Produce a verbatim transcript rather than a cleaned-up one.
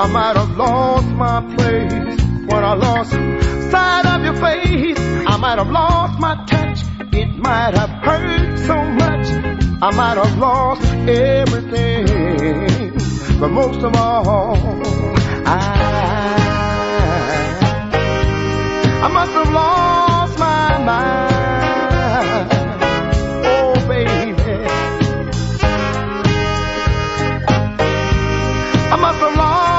I might have lost my place when I lost sight of your face. I might have lost my touch. It might have hurt so much. I might have lost everything. But most of all, I, I must have lost my mind. Oh, baby, I must have lost